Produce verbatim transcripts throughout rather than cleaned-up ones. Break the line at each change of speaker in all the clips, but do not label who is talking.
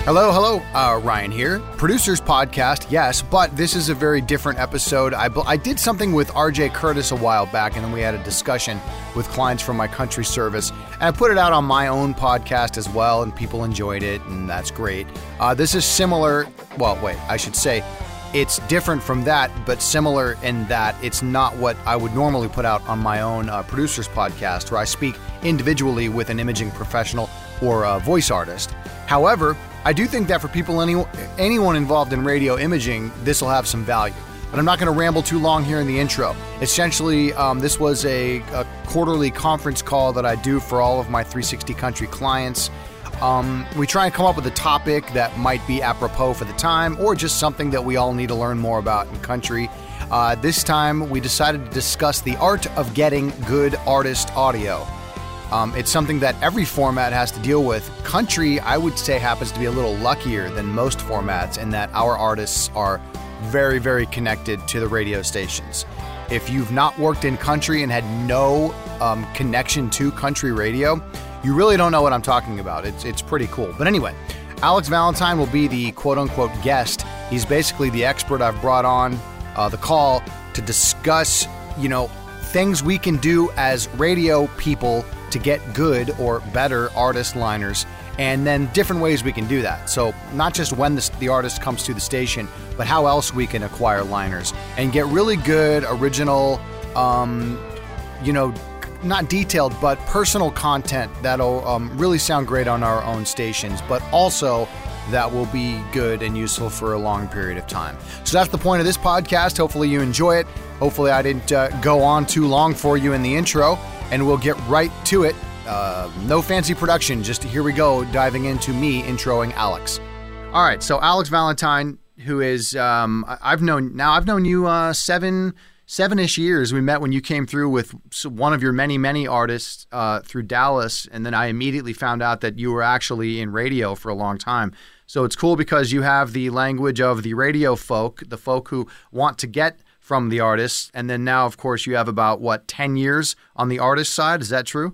Hello, hello, uh, Ryan here. Producers Podcast, yes, but this is a very different episode. I, I did something with R J Curtis a while back, and then we had a discussion with clients from my country service, and I put it out on my own podcast as well, and people enjoyed it, and that's great. Uh, this is similar, well, wait, I should say, it's different from that, but similar in that it's not what I would normally put out on my own uh, Producers Podcast, where I speak individually with an imaging professional or a voice artist. However, I do think that for people, any, anyone involved in radio imaging, this will have some value. But I'm not going to ramble too long here in the intro. Essentially, um, this was a, a quarterly conference call that I do for all of my three sixty Country clients. Um, we try and come up with a topic that might be apropos for the time, or just something that we all need to learn more about in country. Uh, this time, we decided to discuss the art of getting good artist audio. Um, it's something that every format has to deal with. Country, I would say, happens to be a little luckier than most formats in that our artists are very, very connected to the radio stations. If you've not worked in country and had no um, connection to country radio, you really don't know what I'm talking about. It's it's pretty cool. But anyway, Alex Valentine will be the quote-unquote guest. He's basically the expert I've brought on uh, the call to discuss, you know, things we can do as radio people to get good or better artist liners, and then different ways we can do that. So not just when the, the artist comes to the station, but how else we can acquire liners and get really good, original, um, you know, not detailed, but personal content that'll um, really sound great on our own stations, but also that will be good and useful for a long period of time. So that's the point of this podcast. Hopefully you enjoy it. Hopefully I didn't uh, go on too long for you in the intro, and we'll get right to it. Uh, no fancy production, just here we go, diving into me introing Alex. All right, so Alex Valentine, who is, um, I've known, now I've known you uh, seven, seven-ish years. We met when you came through with one of your many, many artists uh, through Dallas, and then I immediately found out that you were actually in radio for a long time. So it's cool because you have the language of the radio folk, the folk who want to get from the artists, and then now, of course, you have about, what, ten years on the artist side? Is that true?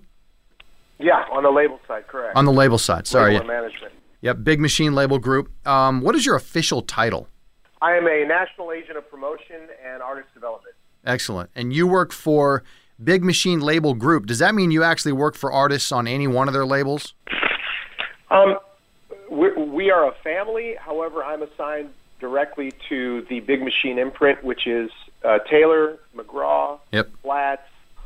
Yeah, on the label side, correct.
On the label side, sorry.
Label management.
Yep, Big Machine Label Group. Um, what is your official title?
I am a national agent of promotion and artist development.
Excellent. And you work for Big Machine Label Group. Does that mean you actually work for artists on any one of their labels?
Um, we're, we are a family. However, I'm assigned directly to the Big Machine imprint, which is uh, Taylor, McGraw,
yep.
Flats,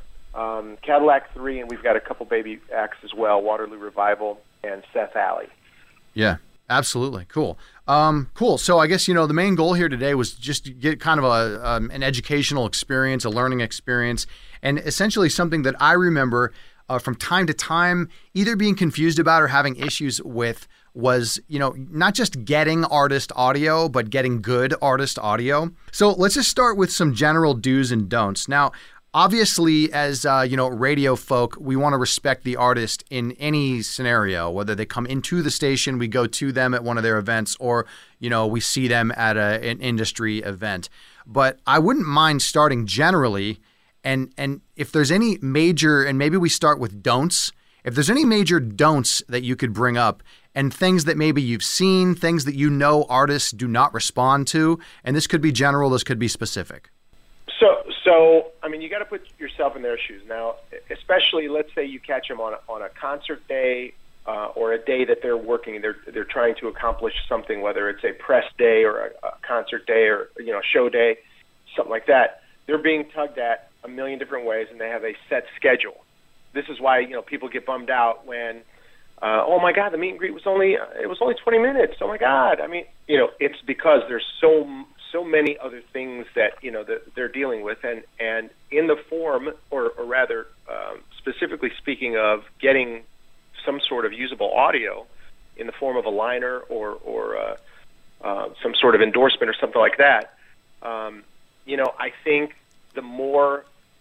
um, Cadillac three, and we've got a couple baby acts as well, Waterloo Revival and Seth Alley.
Yeah, absolutely. Cool. Um, cool. So I guess, you know, the main goal here today was just to get kind of a um, an educational experience, a learning experience, and essentially something that I remember uh, from time to time either being confused about or having issues with was, you know, not just getting artist audio, but getting good artist audio. So let's just start with some general do's and don'ts. Now, obviously, as, uh, you know, radio folk, we want to respect the artist in any scenario, whether they come into the station, we go to them at one of their events, or, you know, we see them at a, an industry event. But I wouldn't mind starting generally, and and if there's any major, and maybe we start with don'ts, if there's any major don'ts that you could bring up, and things that maybe you've seen, things that you know artists do not respond to, and this could be general, this could be specific.
So, so I mean, you got to put yourself in their shoes. Now, especially, let's say you catch them on a, on a concert day uh, or a day that they're working, they're they're trying to accomplish something, whether it's a press day or a, a concert day or, you know, show day, something like that. They're being tugged at a million different ways, and they have a set schedule. This is why, you know, people get bummed out when, uh, oh my God, the meet and greet was only it was only twenty minutes. Oh my God, I mean, you know, it's because there's so so many other things that, you know, that they're dealing with, and and in the form, or, or rather, um, specifically speaking of getting some sort of usable audio in the form of a liner or or uh, uh, some sort of endorsement or something like that. Um, you know, I think the more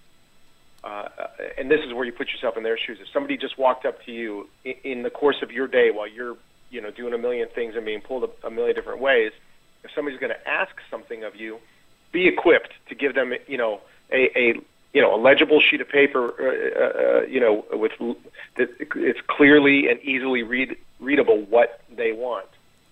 Uh, and this is where you put yourself in their shoes. If somebody just walked up to you in, in the course of your day while you're, you know, doing a million things and being pulled a, a million different ways, if somebody's going to ask something of you, be equipped to give them, you know, a, a you know, a legible sheet of paper, uh, uh, you know, with that it's clearly and easily read, readable what they want.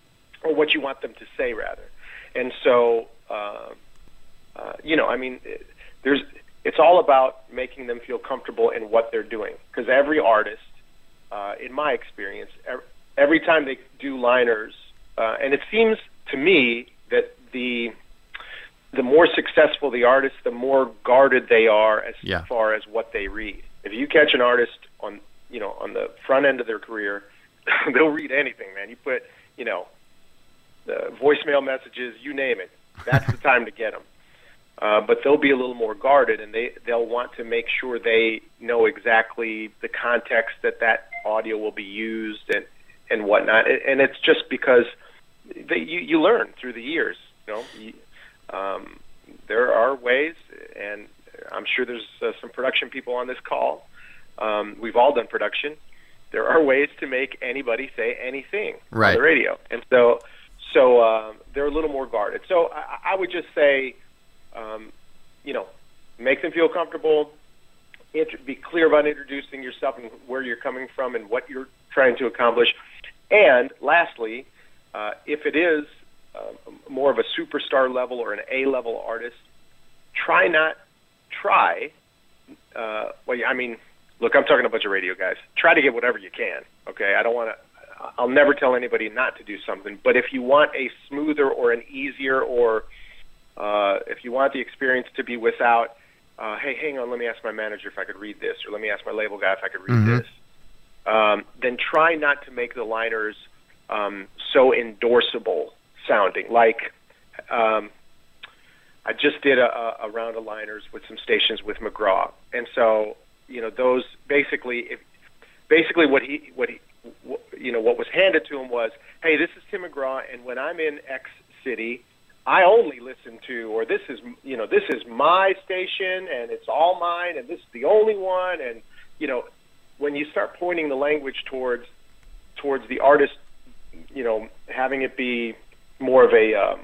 or what you want them to say rather. And so, uh, uh, you know, I mean, there's it's all about making them feel comfortable in what they're doing, because every artist, uh, in my experience, every, every time they do liners, uh, and it seems to me that the the more successful the artist, the more guarded they are as
yeah.
far as what they read. If you catch an artist on, you know, on the front end of their career, they'll read anything, man. You put, you know, the voicemail messages, you name it. That's the time to get them. Uh, but they'll be a little more guarded, and they, they'll want to make sure they know exactly the context that that audio will be used and, and whatnot. And it's just because they, you, you learn through the years, you know. You, Um, there are ways, and I'm sure there's uh, some production people on this call. Um, we've all done production. There are ways to make anybody say anything
right.
on the radio, and so so uh, they're a little more guarded. So I, I would just say, um, you know, make them feel comfortable. Int- be clear about introducing yourself and where you're coming from and what you're trying to accomplish. And lastly, uh, if it is Uh, more of a superstar level or an A-level artist, try not, try, uh, well, I mean, look, I'm talking to a bunch of radio guys. Try to get whatever you can, okay? I don't want to, I'll never tell anybody not to do something, but if you want a smoother or an easier, or uh, if you want the experience to be without, uh, hey, hang on, let me ask my manager if I could read this, or let me ask my label guy if I could read
mm-hmm.
this, um, then try not to make the liners um, so endorsable sounding. Like, um, I just did a, a round of liners with some stations with McGraw, and so you know those basically, if, basically what he, what he, what, you know, what was handed to him was, hey, this is Tim McGraw, and when I'm in X city, I only listen to, or this is, you know, this is my station, and it's all mine, and this is the only one, and you know, when you start pointing the language towards towards the artist, you know, having it be more of a um,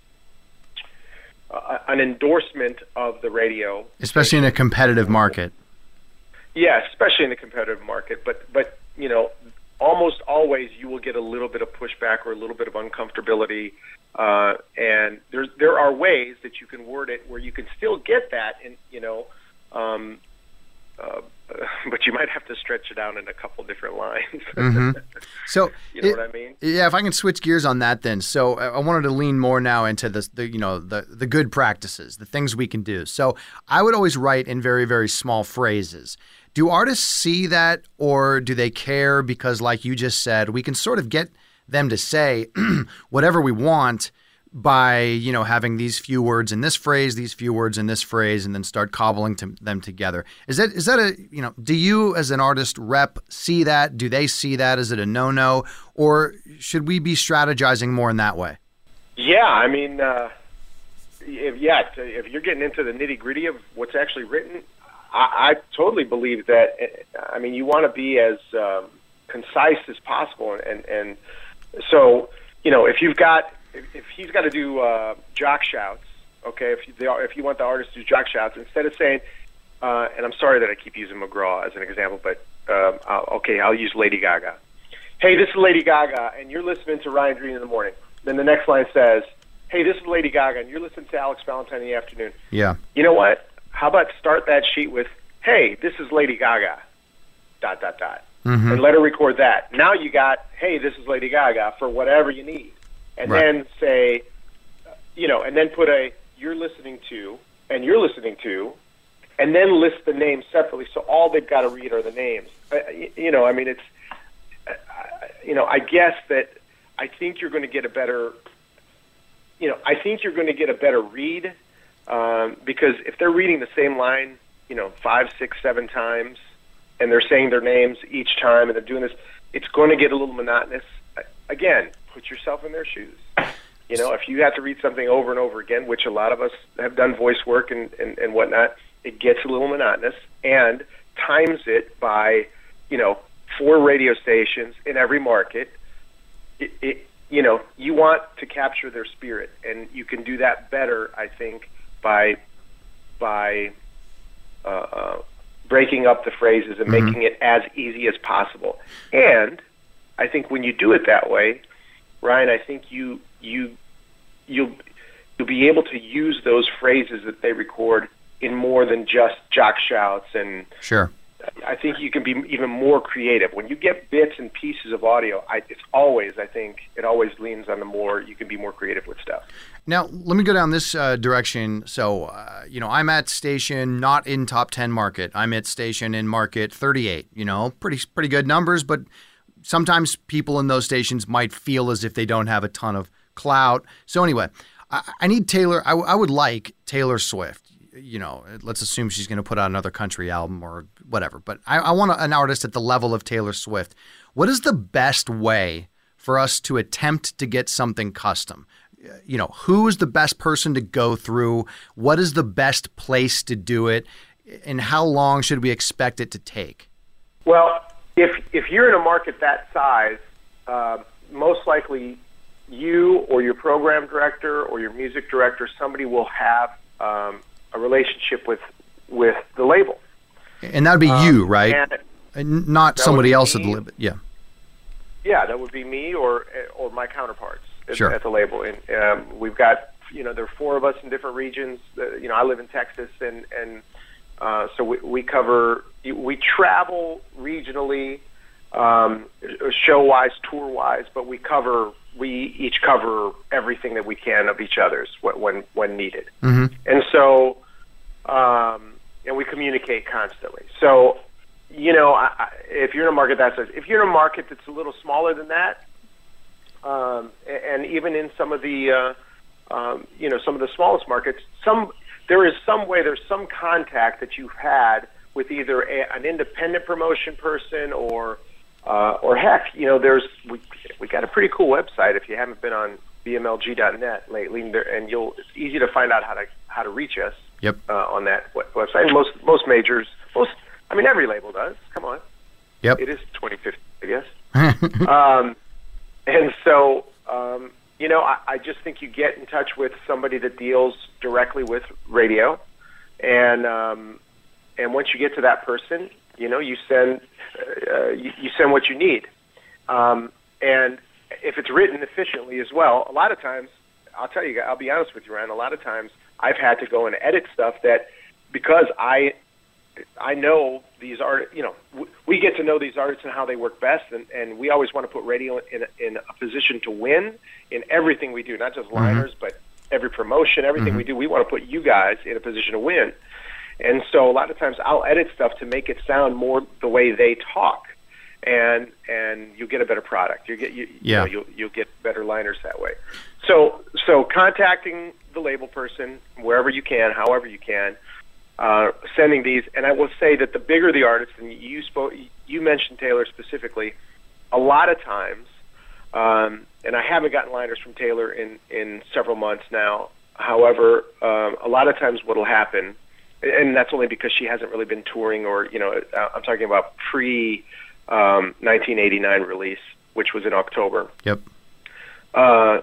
uh, an endorsement of the radio,
especially in a competitive market.
Yeah, especially in a competitive market. But but you know, almost always you will get a little bit of pushback or a little bit of uncomfortability. Uh, and there there are ways that you can word it where you can still get that, and you know, um, uh, but you might have to stretch it out in a couple different lines.
mm-hmm. So
you know
it,
what I mean?
Yeah, if I can switch gears on that, then. So I wanted to lean more now into the, the you know, the the good practices, the things we can do. So I would always write in very very small phrases. Do artists see that, or do they care? Because, like you just said, we can sort of get them to say whatever we want by, you know, having these few words in this phrase, these few words in this phrase, and then start cobbling to them together. Is that is that a, you know, do you as an artist rep see that? Do they see that? Is it a no-no? Or should we be strategizing more in that way?
Yeah, I mean, uh, if, yeah, if you're getting into the nitty-gritty of what's actually written, I, I totally believe that, I mean, you want to be as um, concise as possible. And, and so, you know, if you've got, If, if he's got to do uh, jock shouts, okay, if you, if you want the artist to do jock shouts, instead of saying, uh, and I'm sorry that I keep using McGraw as an example, but um, I'll, okay, I'll use Lady Gaga. Hey, this is Lady Gaga, and you're listening to Ryan Green in the morning. Then the next line says, hey, this is Lady Gaga, and you're listening to Alex Valentine in the afternoon.
Yeah.
You know what? How about start that sheet with, hey, this is Lady Gaga, dot, dot, dot,
mm-hmm.
and let her record that. Now you got, hey, this is Lady Gaga for whatever you need. And
right.
then say, you know, and then put a, you're listening to, and you're listening to, and then list the names separately. So all they've got to read are the names. Uh, you know, I mean, it's, uh, you know, I guess that I think you're going to get a better, you know, I think you're going to get a better read um, because if they're reading the same line, you know, five, six, seven times, and they're saying their names each time, and they're doing this, it's going to get a little monotonous. Again, put yourself in their shoes. You know, if you have to read something over and over again, which a lot of us have done voice work and, and, and whatnot, it gets a little monotonous, and times it by, you know, four radio stations in every market. It, it, you know, you want to capture their spirit, and you can do that better, I think, by by uh, uh, breaking up the phrases and mm-hmm. making it as easy as possible. And I think when you do it that way, Ryan, I think you you you'll you'll be able to use those phrases that they record in more than just jock shouts. And
sure,
I think you can be even more creative when you get bits and pieces of audio. I, it's always, I think, it always leans on the more you can be more creative with stuff.
Now, let me go down this uh, direction. So, uh, you know, I'm at station not in top ten market. I'm at station in market thirty-eight. You know, pretty pretty good numbers, but sometimes people in those stations might feel as if they don't have a ton of clout. So anyway, I, I need Taylor. I, I would like Taylor Swift. You know, let's assume she's going to put out another country album or whatever. But I, I want an artist at the level of Taylor Swift. What is the best way for us to attempt to get something custom? You know, who is the best person to go through? What is the best place to do it? And how long should we expect it to take?
Well, if if you're in a market that size, uh, most likely you or your program director or your music director, somebody will have um, a relationship with with the label.
And that would be um, you, right? And, and not somebody else at the label. Yeah.
Yeah, that would be me or or my counterparts.
Sure.
At the label. And um, we've got, you know, there are four of us in different regions. Uh, you know, I live in Texas, and, and uh, so we, we cover, we travel regionally, um, show-wise, tour-wise, but we cover, we each cover everything that we can of each other's when, when needed.
Mm-hmm.
And so, um, and we communicate constantly. So, you know, I, I, if you're in a market that size, if you're in a market that's a little smaller than that, Um, and even in some of the, uh, um, you know, some of the smallest markets, some there is some way, there's some contact that you've had with either a, an independent promotion person or, uh, or heck, you know, there's we we got a pretty cool website if you haven't been on B M L G dot net lately, and you'll it's easy to find out how to how to reach us.
Yep.
Uh, on that website. And most most majors, most I mean every label does. Come on.
Yep.
It is twenty fifteen, I guess. um, And so, um, you know, I, I just think you get in touch with somebody that deals directly with radio, and um, and once you get to that person, you know, you send uh, you, you send what you need, um, and if it's written efficiently as well. A lot of times, I'll tell you, I'll be honest with you, Ryan. A lot of times, I've had to go and edit stuff that because I. I know these art, you know, we get to know these artists and how they work best, and, and we always want to put radio in, in a position to win in everything we do, not just liners, mm-hmm. but every promotion, everything mm-hmm. we do. We want to put you guys in a position to win. And so a lot of times I'll edit stuff to make it sound more the way they talk, and and you'll get a better product. You get you,
yeah.
you know, you'll you'll get better liners that way. So so contacting the label person wherever you can, however you can. Uh, sending these, and I will say that the bigger the artist, and you spoke, you mentioned Taylor specifically, a lot of times, um, and I haven't gotten liners from Taylor in, in several months now. However, um, a lot of times what will happen, and that's only because she hasn't really been touring, or you know, I'm talking about pre um, nineteen eighty-nine release, which was in October.
Yep.
Uh,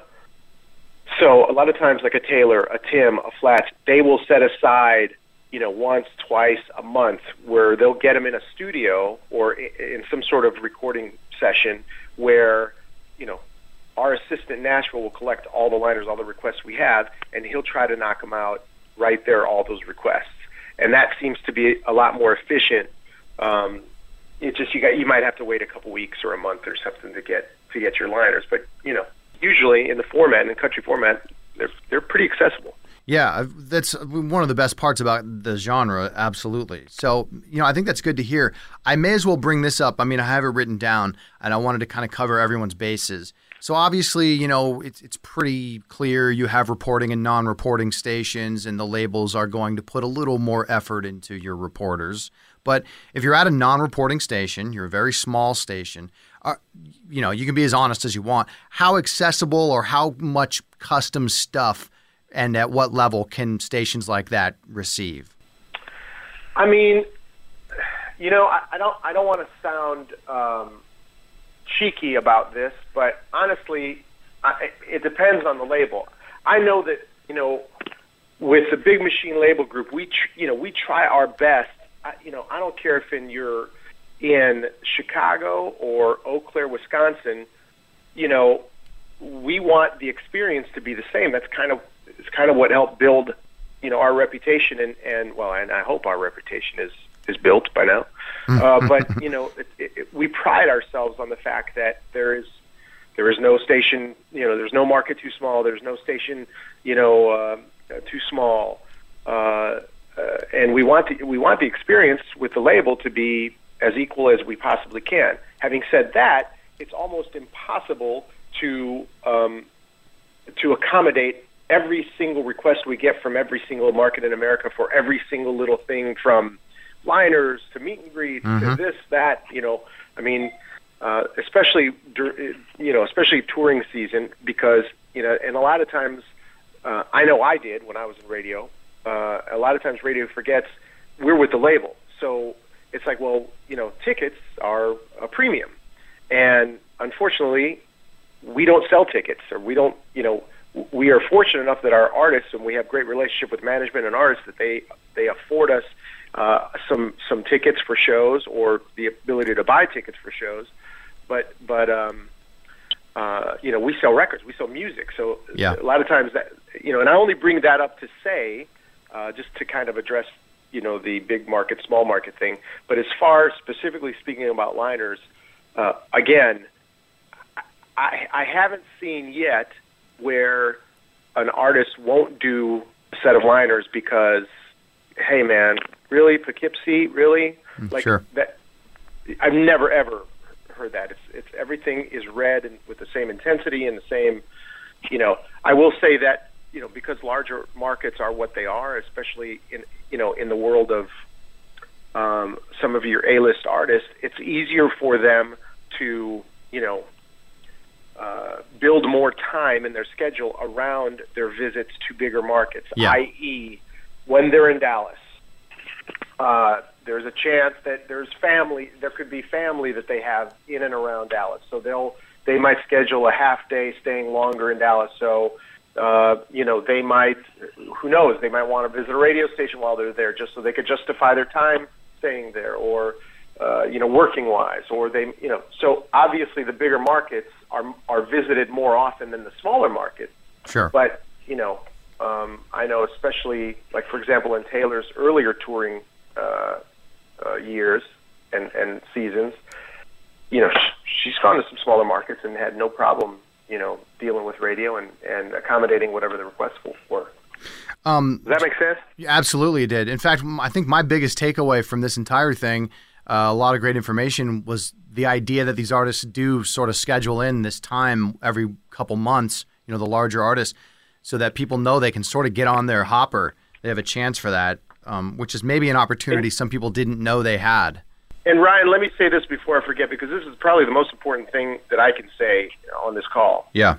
so a lot of times, like a Taylor, a Tim, a Flats, they will set aside, you know, once, twice a month, where they'll get them in a studio or in some sort of recording session where, you know, our assistant in Nashville will collect all the liners, all the requests we have, and he'll try to knock them out right there, all those requests. And that seems to be a lot more efficient. Um, it's just you got you might have to wait a couple weeks or a month or something to get to get your liners, but you know, usually in the format, in the country format, they're they're pretty accessible.
Yeah, that's one of the best parts about the genre, absolutely. So, you know, I think that's good to hear. I may as well bring this up. I mean, I have it written down, and I wanted to kind of cover everyone's bases. So obviously, you know, it's it's pretty clear you have reporting and non-reporting stations, and the labels are going to put a little more effort into your reporters. But if you're at a non-reporting station, you're a very small station, uh, you know, you can be as honest as you want. How accessible or how much custom stuff and at what level can stations like that receive?
I mean, you know, I, I don't I don't want to sound um, cheeky about this, but honestly, I, it depends on the label. I know that, you know, with the Big Machine label group, we tr- you know we try our best. I, you know, I don't care if in you're in Chicago or Eau Claire, Wisconsin. You know, we want the experience to be the same. That's kind of it's kind of what helped build, you know, our reputation, and, and well, and I hope our reputation is, is built by now. Uh, but you know, it, it, we pride ourselves on the fact that there is there is no station, you know, there's no market too small, there's no station, you know, uh, too small, uh, uh, and we want the we want the experience with the label to be as equal as we possibly can. Having said that, it's almost impossible to um, to accommodate every single request we get from every single market in America for every single little thing, from liners to meet and greet mm-hmm. to this, that, you know, I mean, uh, especially, you know, especially touring season, because, you know, and a lot of times, uh, I know I did when I was in radio, uh, a lot of times radio forgets we're with the label. So it's like, well, you know, tickets are a premium. And unfortunately, we don't sell tickets, or we don't, you know, we are fortunate enough that our artists, and we have great relationship with management and artists, that they, they afford us uh, some some tickets for shows, or the ability to buy tickets for shows. But but um, uh, you know, we sell records, we sell music. So
yeah.
a lot of times that, you know, and I only bring that up to say, uh, just to kind of address, you know, the big market, small market thing. But as far specifically speaking about liners, uh, again, I, I haven't seen yet where an artist won't do a set of liners because, hey man, really, Poughkeepsie, really? Like
sure.
that. I've never ever heard that. It's it's everything is read and with the same intensity and the same, you know. I will say that, you know, because larger markets are what they are, especially in, you know, in the world of um, some of your A-list artists, it's easier for them to, you know, Uh, build more time in their schedule around their visits to bigger markets,
yeah.
that is, when they're in Dallas, uh, there's a chance that there's family, there could be family that they have in and around Dallas. So they'll, they might schedule a half day staying longer in Dallas. So, uh, you know, they might, who knows, they might want to visit a radio station while they're there just so they could justify their time staying there, or, uh, you know, working wise, or they, you know, so obviously the bigger markets are are visited more often than the smaller markets.
Sure.
But, you know, um, I know especially, like, for example, in Taylor's earlier touring uh, uh, years and, and seasons, you know, she's gone to some smaller markets and had no problem, you know, dealing with radio and, and accommodating whatever the requests were.
Um,
Does that make sense?
Absolutely it did. In fact, I think my biggest takeaway from this entire thing, uh, a lot of great information, was the idea that these artists do sort of schedule in this time every couple months, you know, the larger artists, so that people know they can sort of get on their hopper. They have a chance for that, um, which is maybe an opportunity some people didn't know they had.
And Ryan, let me say this before I forget, because this is probably the most important thing that I can say on this call.
Yeah.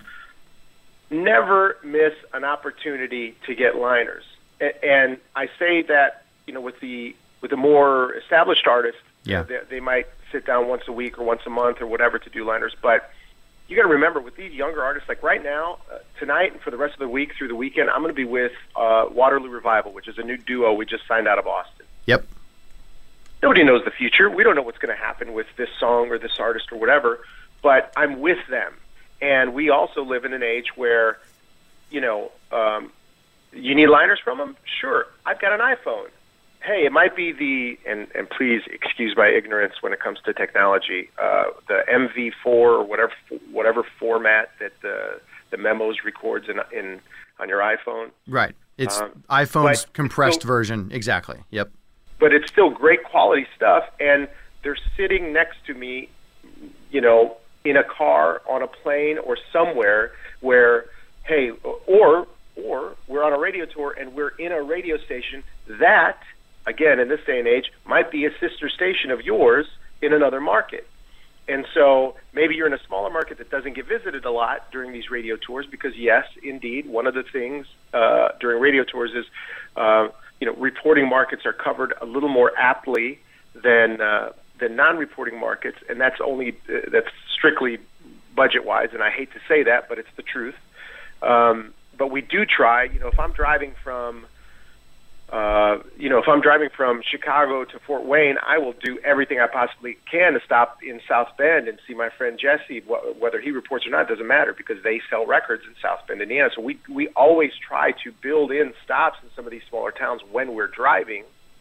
Never miss an opportunity to get liners. And I say that, you know, with the with the more established artists,
yeah.
they, they might sit down once a week or once a month or whatever to do liners. But you got to remember, with these younger artists, like right now, uh, tonight and for the rest of the week through the weekend, I'm going to be with uh, Waterloo Revival, which is a new duo we just signed out of Austin.
Yep.
Nobody knows the future. We don't know what's going to happen with this song or this artist or whatever, but I'm with them. And we also live in an age where, you know, um, you need liners from them? Sure. I've got an iPhone. Hey, it might be the, and, and please excuse my ignorance when it comes to technology, uh, the M V four or whatever whatever format that the, the memos records in, in on your iPhone.
Right. It's
um,
iPhone's compressed
still,
version. Exactly. Yep.
But it's still great quality stuff, and they're sitting next to me, you know, in a car, on a plane, or somewhere where, hey, or or we're on a radio tour and we're in a radio station that, again, in this day and age, might be a sister station of yours in another market. And so maybe you're in a smaller market that doesn't get visited a lot during these radio tours, because, yes, indeed, one of the things uh, during radio tours is, uh, you know, reporting markets are covered a little more aptly than uh, than non-reporting markets, and that's only uh, that's strictly budget-wise, and I hate to say that, but it's the truth. Um, but we do try, you know, if I'm driving from Uh, you know, if I'm driving from Chicago to Fort Wayne, I will do everything I possibly can to stop in South Bend and see my friend Jesse. Wh- whether he reports or not doesn't matter because they sell records in South Bend, Indiana. So we we always try to build in stops in some of these smaller towns when we're driving,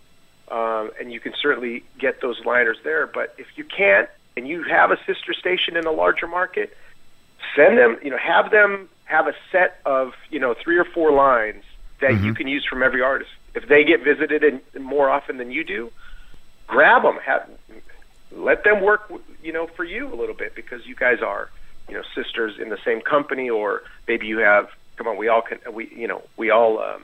um, and you can certainly get those liners there. But if you can't, and you have a sister station in a larger market, send them. You know, have them have a set of you know three or four lines that mm-hmm. you can use from every artist. If they get visited in, in more often than you do, grab them. Have, let them work, you know, for you a little bit because you guys are, you know, sisters in the same company, or maybe you have. Come on, we all can. We, you know, we all, um,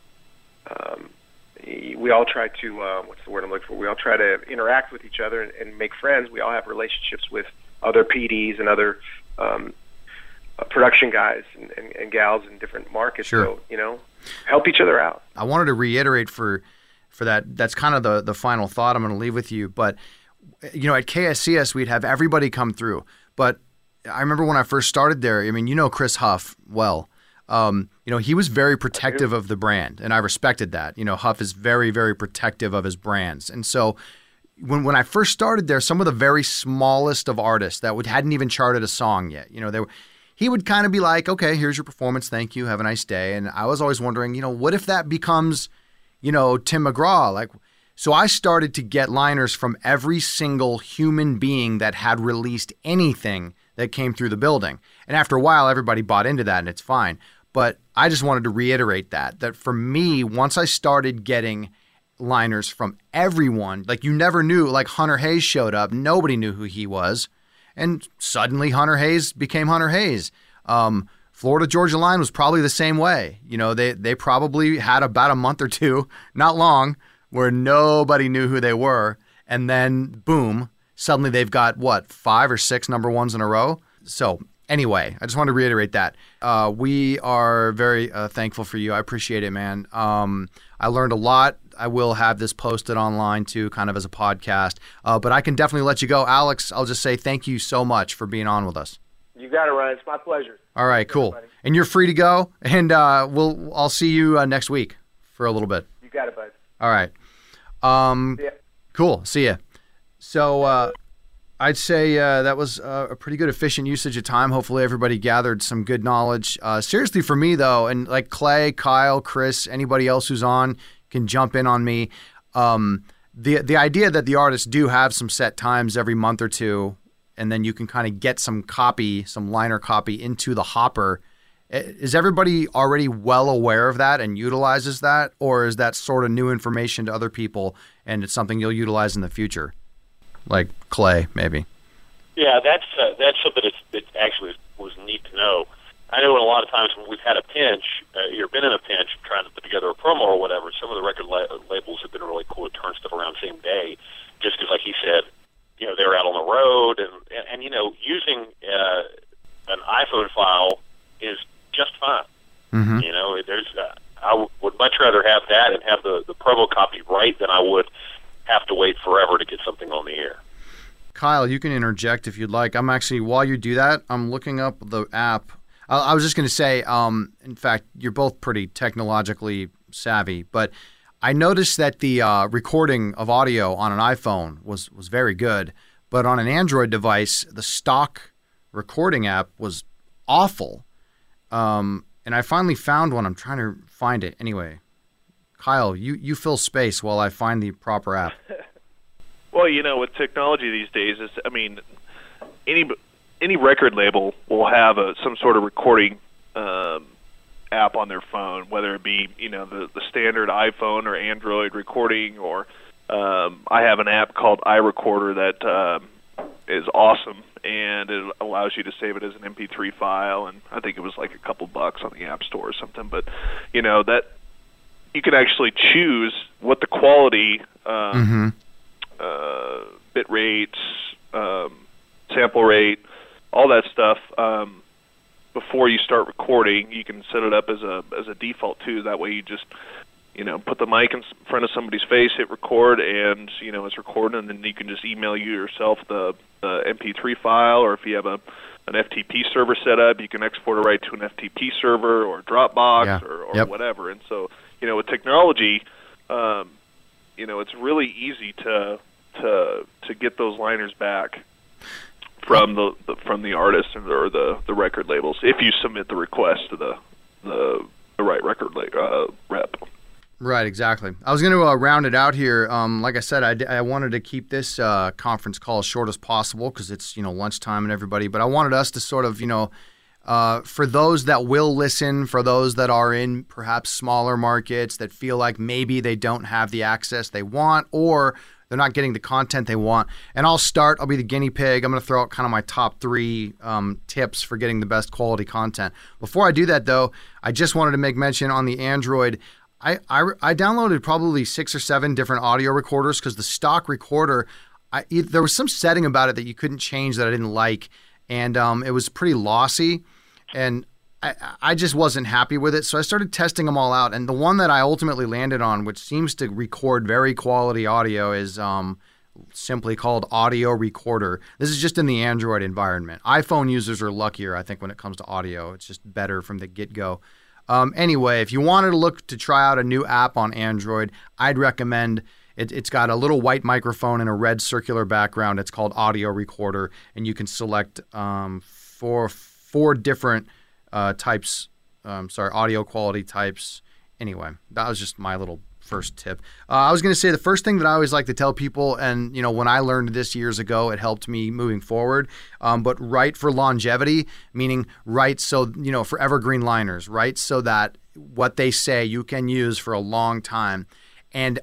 um, we all try to. Uh, what's the word I'm looking for? We all try to interact with each other and, and make friends. We all have relationships with other P Ds and other um, uh, production guys and, and, and gals in different markets.
Sure.
So, you know. Help each other out.
I wanted to reiterate for for that. That's kind of the, the final thought I'm going to leave with you. But, you know, at K S C S, we'd have everybody come through. But I remember when I first started there, I mean, you know Chris Huff well. Um, you know, he was very protective of the brand, and I respected that. You know, Huff is very, very protective of his brands. And so when when I first started there, some of the very smallest of artists that would hadn't even charted a song yet, you know, they were – he would kind of be like, okay, here's your performance. Thank you. Have a nice day. And I was always wondering, you know, what if that becomes, you know, Tim McGraw? Like, so I started to get liners from every single human being that had released anything that came through the building. And after a while, everybody bought into that and it's fine. But I just wanted to reiterate that, that for me, once I started getting liners from everyone, like you never knew, like Hunter Hayes showed up. Nobody knew who he was. And suddenly Hunter Hayes became Hunter Hayes. Um, Florida Georgia Line was probably the same way. You know, they they probably had about a month or two, not long, where nobody knew who they were. And then, boom, suddenly they've got, what, five or six number ones in a row? So anyway, I just wanted to reiterate that. Uh, we are very uh, thankful for you. I appreciate it, man. Um, I learned a lot. I will have this posted online too, kind of as a podcast. Uh, but I can definitely let you go. Alex, I'll just say thank you so much for being on with us.
You got it, Ryan. It's my pleasure.
All right, cool. Everybody. And you're free to go. And uh, we'll I'll see you uh, next week for a little bit.
You got it, bud.
All right. Um,
yeah.
Cool. See ya. So uh, I'd say uh, that was uh, a pretty good efficient usage of time. Hopefully everybody gathered some good knowledge. Uh, seriously, for me, though, and like Clay, Kyle, Chris, anybody else who's on, can jump in on me. Um, the the idea that the artists do have some set times every month or two, and then you can kind of get some copy, some liner copy into the hopper. Is everybody already well aware of that and utilizes that, or is that sort of new information to other people and it's something you'll utilize in the future? Like Clay, maybe.
Yeah, that's uh, that's something that, that actually was neat to know. I know in a lot of times when we've had a pinch, uh, you've been in a pinch trying to put together a promo or whatever, some of the record la- labels have been really cool to turn stuff around the same day, just because, like he said, you know, they were out on the road, and, and, and you know, using uh, an iPhone file is just fine.
Mm-hmm.
You know, there's uh, I w- would much rather have that and have the, the promo copy right than I would have to wait forever to get something on the air.
Kyle, you can interject if you'd like. I'm actually, while you do that, I'm looking up the app. I was just going to say, um, in fact, you're both pretty technologically savvy, but I noticed that the uh, recording of audio on an iPhone was, was very good, but on an Android device, the stock recording app was awful. Um, and I finally found one. I'm trying to find it. Anyway, Kyle, you, you fill space while I find the proper app.
Well, you know, with technology these days, is I mean, any... Any record label will have a, some sort of recording um, app on their phone, whether it be you know the, the standard iPhone or Android recording, or um, I have an app called iRecorder that um, is awesome, and it allows you to save it as an M P three file, and I think it was like a couple bucks on the App Store or something. But you know that you can actually choose what the quality, um, mm-hmm. uh, bit rates, um, sample rate, all that stuff, um, before you start recording. You can set it up as a as a default too. That way, you just you know put the mic in front of somebody's face, hit record, and you know it's recording. And then you can just email you yourself the, the M P three file, or if you have a an F T P server set up, you can export it right to an F T P server or Dropbox yeah. or, or
yep.
whatever. And so you know with technology, um, you know, it's really easy to to to get those liners back from the, the from the artist or the, the record labels if you submit the request to the the, the right record uh, rep.
Right, exactly. I was going to uh, round it out here. Um, like I said, I, d- I wanted to keep this uh, conference call as short as possible because it's, you know, lunchtime and everybody. But I wanted us to sort of, you know, uh, for those that will listen, for those that are in perhaps smaller markets that feel like maybe they don't have the access they want or they're not getting the content they want. And I'll start. I'll be the guinea pig. I'm going to throw out kind of my top three um, tips for getting the best quality content. Before I do that, though, I just wanted to make mention on the Android. I, I, I downloaded probably six or seven different audio recorders because the stock recorder, I, it, there was some setting about it that you couldn't change that I didn't like. And um, it was pretty lossy. And I, I just wasn't happy with it. So I started testing them all out. And the one that I ultimately landed on, which seems to record very quality audio, is um, simply called Audio Recorder. This is just in the Android environment. iPhone users are luckier, I think, when it comes to audio. It's just better from the get-go. Um, anyway, if you wanted to look to try out a new app on Android, I'd recommend it. It's got a little white microphone and a red circular background. It's called Audio Recorder, and you can select um, four, four different uh, types, um, sorry, audio quality types. Anyway, that was just my little first tip. Uh, I was going to say the first thing that I always like to tell people, and you know, when I learned this years ago, it helped me moving forward. Um, but write for longevity, meaning write so you know for evergreen liners, write so that what they say you can use for a long time, and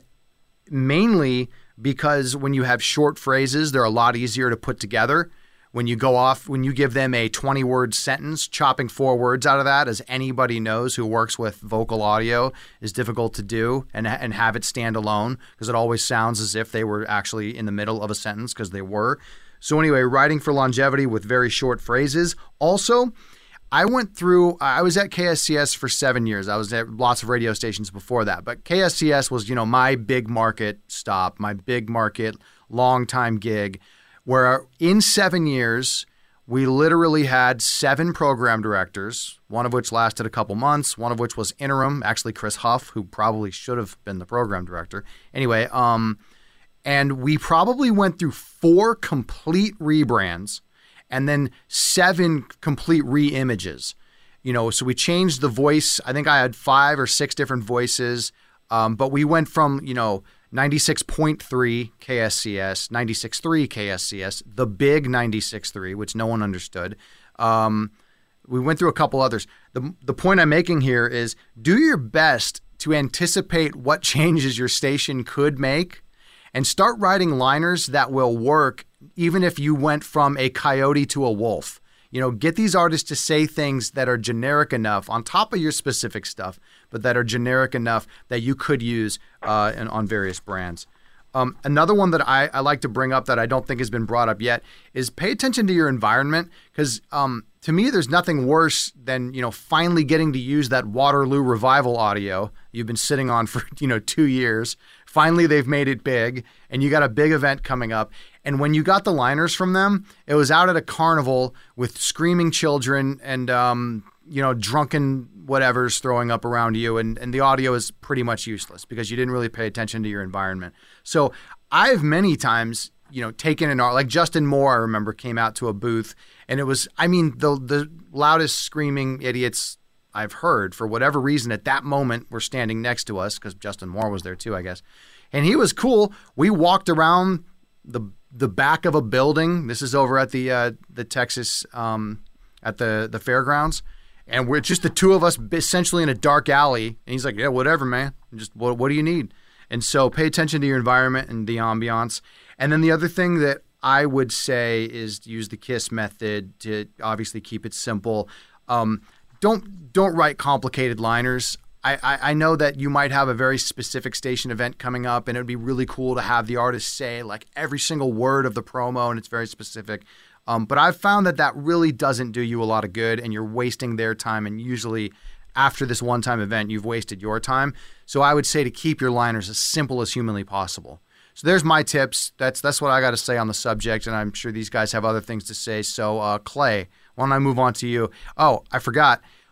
mainly because when you have short phrases, they're a lot easier to put together. When you go off, when you give them a twenty-word sentence, chopping four words out of that, as anybody knows who works with vocal audio, is difficult to do and and have it stand alone because it always sounds as if they were actually in the middle of a sentence because they were. So anyway, writing for longevity with very short phrases. Also, I went through, I was at K S C S for seven years. I was at lots of radio stations before that. But K S C S was, you know, my big market stop, my big market, long time gig, where in seven years, we literally had seven program directors, one of which lasted a couple months, one of which was interim, actually Chris Huff, who probably should have been the program director. Anyway, um, and we probably went through four complete rebrands and then seven complete re-images. You know, so we changed the voice. I think I had five or six different voices, um, but we went from, you know, ninety-six point three K S C S, ninety-six point three K S C S, the big ninety-six point three, which no one understood. Um, we went through a couple others. The, the point I'm making here is do your best to anticipate what changes your station could make and start writing liners that will work even if you went from a coyote to a wolf. You know, get these artists to say things that are generic enough on top of your specific stuff, but that are generic enough that you could use uh, in, on various brands. Um, another one that I, I like to bring up that I don't think has been brought up yet is pay attention to your environment because um, to me, there's nothing worse than, you know, finally getting to use that Waterloo Revival audio you've been sitting on for, you know, two years. Finally, they've made it big and you got a big event coming up. And when you got the liners from them, it was out at a carnival with screaming children and, um, you know, drunken whatever's throwing up around you. And, and the audio is pretty much useless because you didn't really pay attention to your environment. So I've many times, you know, taken an art, like Justin Moore, I remember, came out to a booth and it was, I mean, the the loudest screaming idiots I've heard for whatever reason at that moment were standing next to us because Justin Moore was there too, I guess. And he was cool. We walked around the the back of a building. This is over at the uh, the Texas um, at the the fairgrounds, and we're just the two of us essentially in a dark alley. And he's like, "Yeah, whatever, man. Just what what do you need?" And so pay attention to your environment and the ambiance. And then the other thing that I would say is to use the KISS method to obviously keep it simple. Um, don't don't write complicated liners. I, I, I know that you might have a very specific station event coming up, and it would be really cool to have the artist say like every single word of the promo, and it's very specific. Um, but I've found that that really doesn't do you a lot of good, and you're wasting their time. And usually, after this one-time event, you've wasted your time. So I would say to keep your liners as simple as humanly possible. So there's my tips. That's that's what I got to say on the subject, and I'm sure these guys have other things to say. So uh, Clay, why don't I move on to you? Oh, I forgot.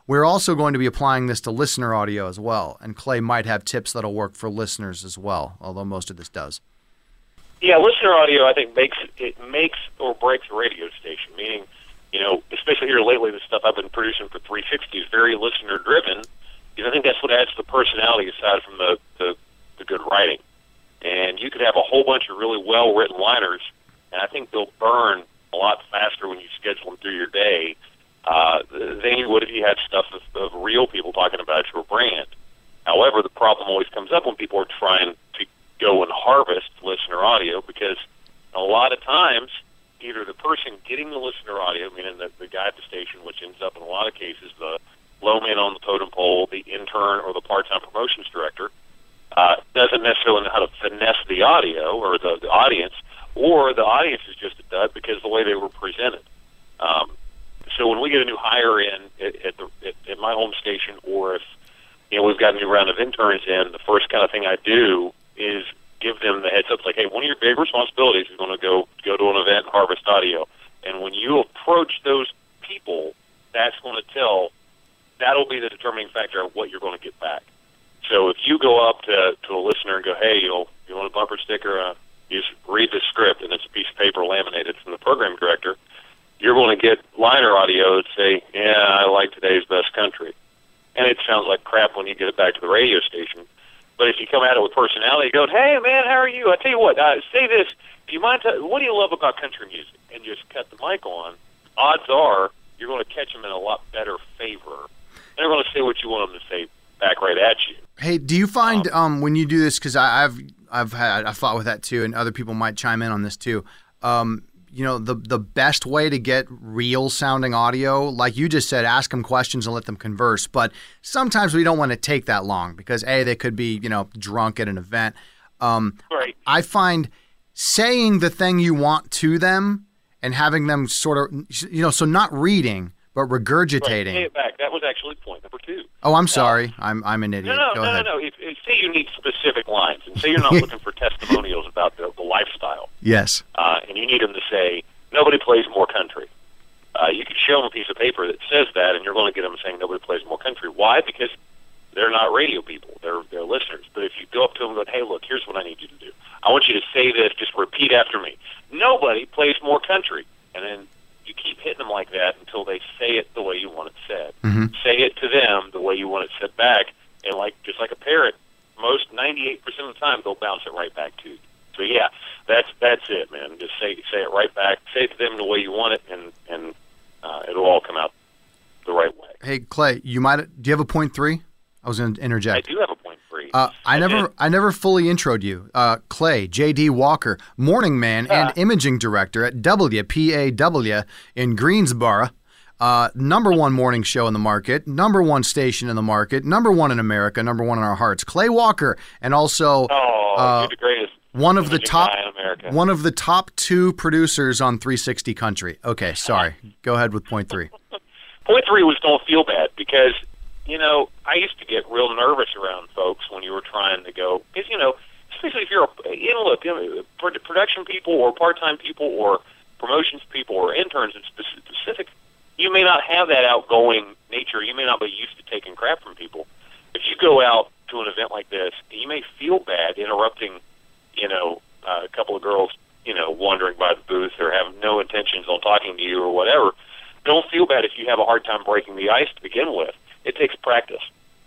we're also going to be applying this to listener audio as well. And Clay might have tips that'll work for listeners as well, although most of this does.
Yeah, listener audio, I think, makes it makes or breaks a radio station, meaning, you know, especially here lately, the stuff I've been producing for three sixty is very listener-driven, because I think that's what adds to the personality aside from the, the, the good writing. And you could have a whole bunch of really well-written liners, and I think they'll burn a lot faster when you schedule them through your day uh, than you would if you had stuff of, of real people talking about your brand. However, the problem always comes up when people are trying to go and harvest listener audio, because a lot of times either the person getting the listener audio, meaning the, the guy at the station, which ends up in a lot of cases the low man on the totem pole, the intern, or the part-time promotions director, uh, doesn't necessarily know how to finesse the audio or the, the audience, or the audience is just a dud because of the way they were presented. Um, so when we get a new hire in at, at, the, at, at my home station, or if you know we've got a new round of interns in, the first kind of thing I do is give them the heads up, like, hey, one of your big responsibilities is going to go go to an event and harvest audio. And when you approach those people, that's going to tell, that'll be the determining factor of what you're going to get back. So if you go up to, to a listener and go, hey, you you want a bumper sticker, uh, you just read the script, and it's a piece of paper laminated from the program director, you're going to get liner audio that say, yeah, I like today's best country. And it sounds like crap when you get it back to the radio station. But if you come at it with personality, go, hey, man, how are you? I tell you what, uh, say this. Do you mind? T- what do you love about country music? And just cut the mic on. Odds are you're going to catch them in a lot better favor. And they're going to say what you want them to say back right at you.
Hey, do you find um, um, when you do this, because I've I've had I fought with that too, and other people might chime in on this too. Um, you know, the the best way to get real sounding audio, like you just said, ask them questions and let them converse. But sometimes we don't want to take that long because A, they could be, you know, drunk at an event. Um,
right.
I find saying the thing you want to them and having them sort of, you know, so not reading, but regurgitating.
Right. Say it back. That was actually point number two.
Oh, I'm sorry. Uh, I'm I'm an idiot.
No, no,
Go
no,
ahead.
no, no. If, if, say you need specific lines, and say you're not looking for testimonials about the, the lifestyle.
Yes.
Uh, and you need them to say, nobody plays more country. Uh, you could show them a piece of paper that says that, and you're going to get them saying nobody plays more country. Why? Because they're not radio people. They're they're listeners. But if you go up to them and go, hey, look, here's what I need you to do. I want you to say this. Just repeat after me. Nobody plays more country. And then you keep hitting them like that until they say it the way you want it said.
Mm-hmm.
Say it to them the way you want it said back. And like just like a parrot, most ninety-eight percent of the time, they'll bounce it right back to you. So, yeah, that's that's it, man. Just say say it right back. Say it to them the way you want it, and, and uh, it'll all come out the right way.
Hey, Clay, you might do you have a point three? I was going to interject.
I do have a point three.
Uh, I, I never, did. I never fully introed you. Uh, Clay, J D Walker, morning man and imaging director at W P A W in Greensboro. Uh, number one morning show in the market, number one station in the market, number one in America, number one in our hearts. Clay Walker, and also
oh,
uh,
you're the greatest.
One of the top,
guy in America.
one of the top two producers on three sixty Country. Okay, sorry. Go ahead with point three.
Point three was don't feel bad because, you know, I used to get real nervous around folks when you were trying to go, because, you know, especially if you're, a, you know, look, you know, production people or part-time people or promotions people or interns in specific, you may not have that outgoing nature. You may not be used to taking crap from people. If you go out to an event like this, you may feel bad interrupting, you know, uh, a couple of girls, you know, wandering by the booth or have no intentions on talking to you or whatever. Don't feel bad if you have a hard time breaking the ice to begin with. It takes practice.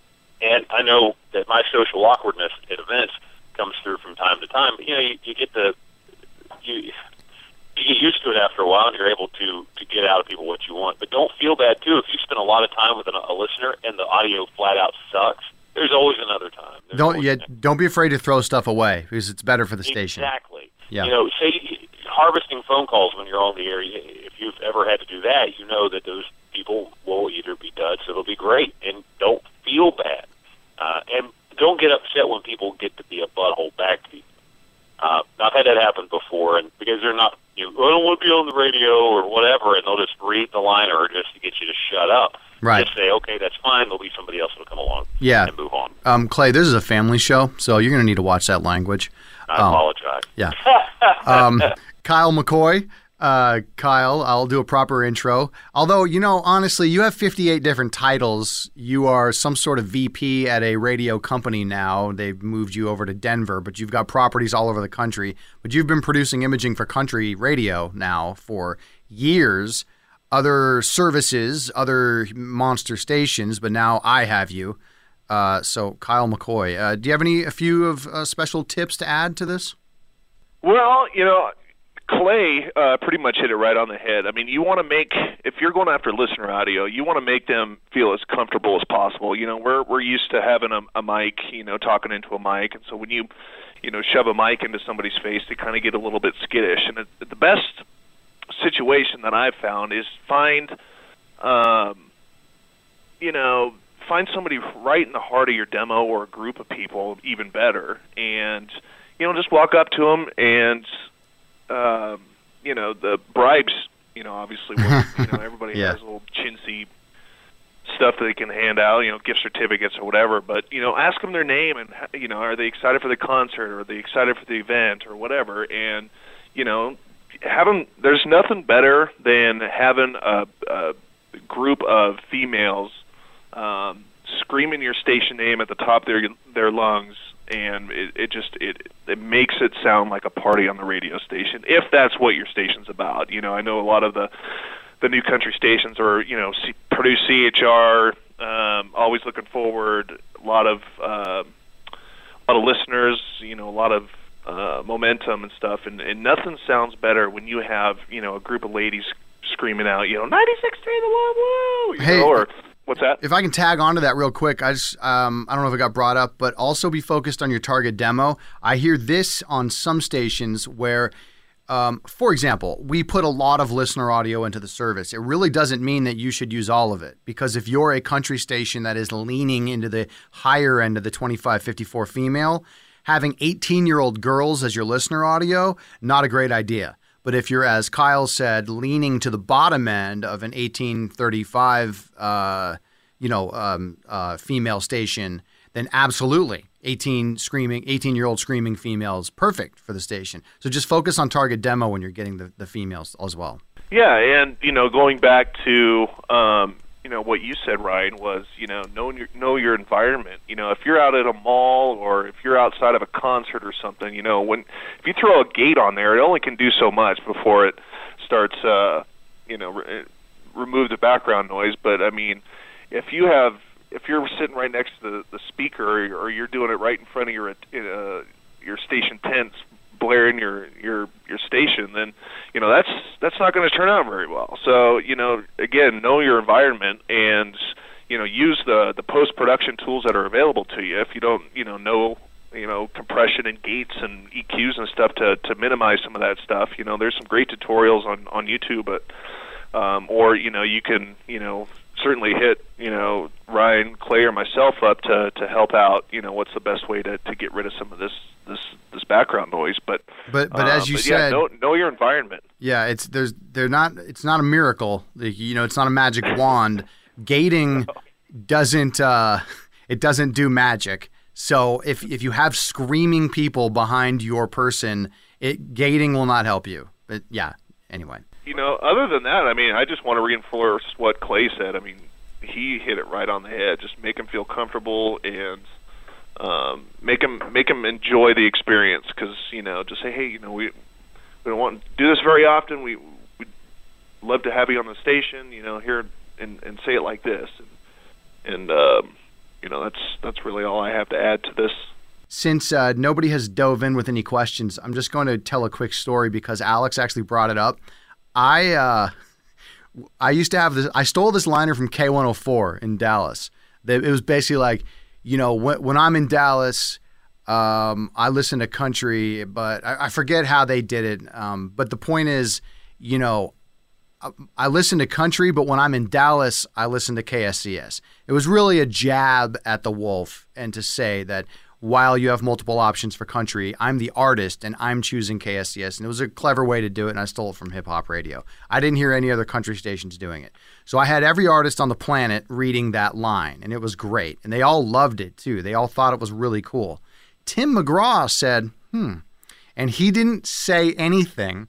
And I know that my social awkwardness at events comes through from time to time, but, you know, you, you get the, you, you get used to it after a while and you're able to, to get out of people what you want. But don't feel bad, too, if you spend a lot of time with an, a listener and the audio flat out sucks. There's always another time. There's
don't yeah, don't be afraid to throw stuff away because it's better for the station.
Exactly.
Yeah.
You know, say harvesting phone calls when you're on the air. If you've ever had to do that, you know that those people will either be duds, it'll be great, and don't feel bad, uh, and don't get upset when people get to be a butthole back to you. Uh, I've had that happen before, and because they're not, you know, I don't want to be on the radio or whatever, and they'll just read the liner just to get you to shut up.
Right.
Just say, okay, that's fine. There'll be somebody else that'll come along
yeah.
and move on.
Um, Clay, this is a family show, so you're going to need to watch that language.
I
um,
apologize.
Yeah. um, Kyle McCoy, Uh, Kyle, I'll do a proper intro. Although, you know, honestly, you have fifty-eight different titles. You are some sort of V P at a radio company now. They've moved you over to Denver, but you've got properties all over the country. But you've been producing imaging for country radio now for years. Other services, other monster stations, but now I have you. Uh, so, Kyle McCoy, uh, do you have any a few of uh, special tips to add to this?
Well, you know, Clay uh, pretty much hit it right on the head. I mean, you want to make, if you're going after listener audio, you want to make them feel as comfortable as possible. You know, we're we're used to having a, a mic, you know, talking into a mic, and so when you, you know, shove a mic into somebody's face, they kind of get a little bit skittish. And it, the best situation that I've found is find, um, you know, find somebody right in the heart of your demo or a group of people, even better, and you know, just walk up to them and. Um, you know, the bribes, you know, obviously, work, you know, everybody
yeah.
has a little chintzy stuff that they can hand out, you know, gift certificates or whatever. But, you know, ask them their name and, you know, are they excited for the concert or are they excited for the event or whatever. And, you know, have them, there's nothing better than having a, a group of females um, screaming your station name at the top of their, their lungs. And it, it just it it makes it sound like a party on the radio station, if that's what your station's about. You know, I know a lot of the the new country stations are, you know, C, produce C H R, um, always looking forward. A lot of uh, a lot of listeners, you know, a lot of uh, momentum and stuff. And, and nothing sounds better when you have, you know, a group of ladies screaming out, you know, ninety-six point three the woo woo, you
hey,
know, or. What's that?
If I can tag onto that real quick, I just um, I don't know if it got brought up, but also be focused on your target demo. I hear this on some stations where, um, for example, we put a lot of listener audio into the service. It really doesn't mean that you should use all of it, because if you're a country station that is leaning into the higher end of the twenty-five fifty-four female, having eighteen-year-old girls as your listener audio, not a great idea. But if you're, as Kyle said, leaning to the bottom end of an eighteen thirty-five, uh, you know, um, uh, female station, then absolutely, eighteen screaming, eighteen-year-old screaming females, perfect for the station. So just focus on target demo when you're getting the, the females as well.
Yeah, and you know, going back to um, you know what you said, Ryan, was you know know your know your environment. You know, if you're out at a mall or if you're outside of a concert or something, you know, when if you throw a gate on there, it only can do so much before it starts, uh, you know, re- remove the background noise. But I mean, if you have if you're sitting right next to the, the speaker, or, or you're doing it right in front of your uh, your station tents, blaring your your your station, then you know that's that's not going to turn out very well. So you know, again, know your environment and you know use the the post production tools that are available to you. If you don't you know know you know compression and gates and E Qs and stuff to to minimize some of that stuff, you know there's some great tutorials on on YouTube, but um, or you know you can you know certainly hit you know Ryan, Clay, or myself up to to help out. You know what's the best way to to get rid of some of this this this background noise. But
but but as you
uh, but
said,
yeah, know, know your environment.
Yeah, it's there's they're not it's not a miracle. You know, it's not a magic wand. Gating doesn't uh, it doesn't do magic. So if if you have screaming people behind your person, it gating will not help you. But yeah, anyway.
You know, other than that, I mean, I just want to reinforce what Clay said. I mean, he hit it right on the head. Just make them feel comfortable and um, make them make them enjoy the experience. Because you know, just say, hey, you know, we we don't want to do this very often. We we'd love to have you on the station. You know, here and and say it like this. And, and um, you know, that's that's really all I have to add to this.
Since uh, nobody has dove in with any questions, I'm just going to tell a quick story because Alex actually brought it up. I uh, I used to have this. I stole this liner from K one oh four in Dallas. It was basically like, you know, when, when I'm in Dallas, um, I listen to country, but I, I forget how they did it. Um, but the point is, you know, I, I listen to country, but when I'm in Dallas, I listen to K S C S. It was really a jab at the Wolf and to say that while you have multiple options for country, I'm the artist and I'm choosing K S C S. And it was a clever way to do it, and I stole it from Hip Hop Radio. I didn't hear any other country stations doing it. So I had every artist on the planet reading that line, and it was great. And they all loved it, too. They all thought it was really cool. Tim McGraw said, hmm, and he didn't say anything.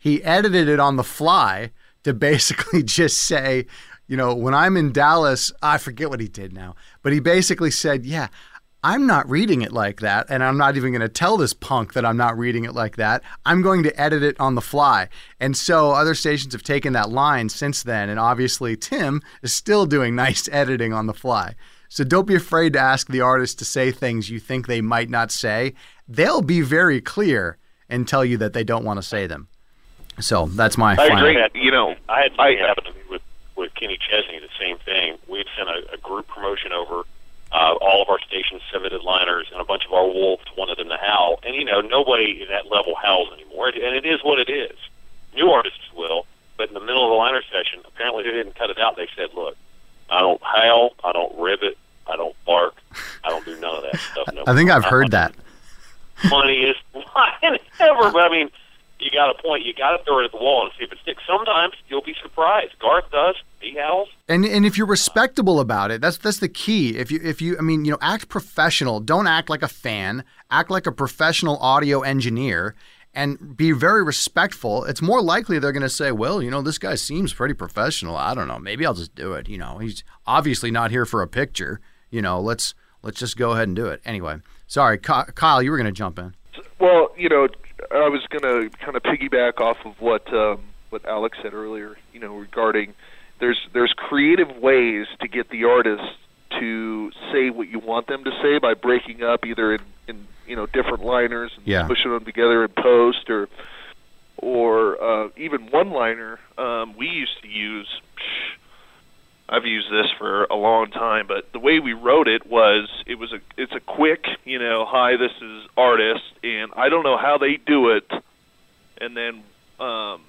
he edited it on the fly to basically just say, you know, when I'm in Dallas, I forget what he did now, but he basically said, yeah, I'm not reading it like that, and I'm not even going to tell this punk that I'm not reading it like that. I'm going to edit it on the fly. And so other stations have taken that line since then, and obviously Tim is still doing nice editing on the fly. So don't be afraid to ask the artist to say things you think they might not say. They'll be very clear and tell you that they don't want to say them. So that's my
I
final.
agree. You know, I had something
I,
happen to me with, with Kenny Chesney, the same thing. We had sent a, a group promotion over. Uh, all of our stations submitted liners, and a bunch of our wolves wanted them to howl. And, you know, nobody at that level howls anymore. And it is what it is. New artists will, but in the middle of the liner session, apparently they didn't cut it out. They said, look, I don't howl, I don't rivet, I don't bark, I don't do none of that stuff. No,
I think I've heard that.
Funniest line ever. But, I mean, you got a point. You got to throw it at the wall and see if it sticks. Sometimes you'll be surprised. Garth does. He howls.
And and if you're respectable about it, that's that's the key. If you if you I mean, you know, act professional. Don't act like a fan. Act like a professional audio engineer and be very respectful. It's more likely they're going to say, well, you know, this guy seems pretty professional. I don't know. Maybe I'll just do it. You know, he's obviously not here for a picture. You know, let's let's just go ahead and do it. Anyway, sorry, Kyle, you were going to jump in.
Well, you know, I was going to kind of piggyback off of what um, what Alex said earlier, you know, regarding there's there's creative ways to get the artist to say what you want them to say by breaking up either in, in you know, different liners and
yeah.
pushing them together in post, or or uh, even one-liner. Um, we used to use, I've used this for a long time, but the way we wrote it was, it was a, it's a quick, you know, hi, this is artist, and I don't know how they do it, and then um,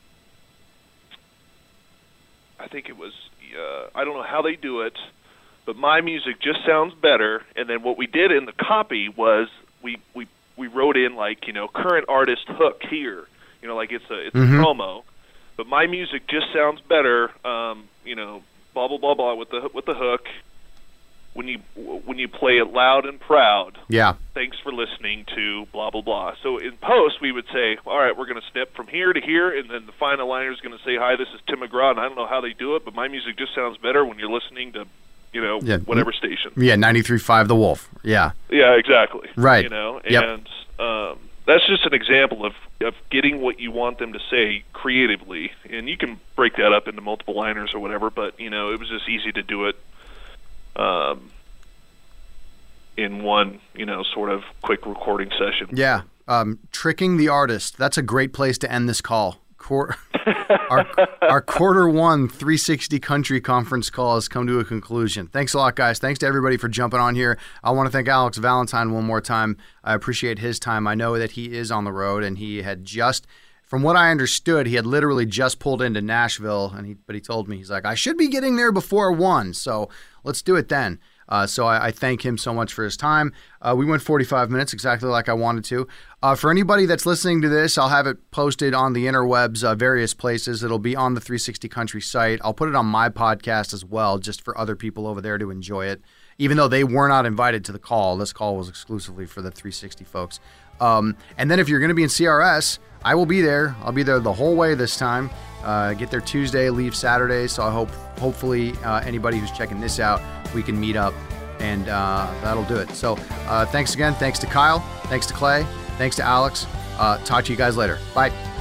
I think it was, uh, I don't know how they do it, but my music just sounds better, and then what we did in the copy was we, we, we wrote in, like, you know, current artist hook here, you know, like it's a, it's
mm-hmm.
a promo, but my music just sounds better, um, you know, blah blah blah blah with the with the hook. When you when you play it loud and proud.
Yeah.
Thanks for listening to blah blah blah. So in post we would say, all right, we're going to step from here to here, and then the final liner is going to say, hi, this is Tim McGraw, and I don't know how they do it, but my music just sounds better when you're listening to, you know,
yeah.
whatever station.
Yeah, ninety-three point five The Wolf. Yeah.
Yeah, exactly.
Right.
You know,
yep.
and um, that's just an example of of getting what you want them to say creatively, and you can break that up into multiple liners or whatever, but, you know, it was just easy to do it um, in one, you know, sort of quick recording session.
Yeah. Um, tricking the artist. That's a great place to end this call. Quar- our, our quarter one three sixty Country Conference call has come to a conclusion. Thanks a lot, guys. Thanks to everybody for jumping on here. I want to thank Alex Valentine one more time. I appreciate his time. I know that he is on the road, and he had just, from what I understood, he had literally just pulled into Nashville, and he, but he told me, he's like, I should be getting there before one, so let's do it then. Uh, so I, I thank him so much for his time. Uh, we went forty-five minutes, exactly like I wanted to. Uh, for anybody that's listening to this, I'll have it posted on the interwebs, uh, various places. It'll be on the three sixty Country site. I'll put it on my podcast as well, just for other people over there to enjoy it. Even though they were not invited to the call, this call was exclusively for the three sixty folks. Um, and then if you're going to be in C R S, I will be there. I'll be there the whole way this time. Uh, get there Tuesday, leave Saturday. So I hope, hopefully, uh, anybody who's checking this out, we can meet up, and uh, that'll do it. So uh, thanks again. Thanks to Kyle. Thanks to Clay. Thanks to Alex. Uh, talk to you guys later. Bye.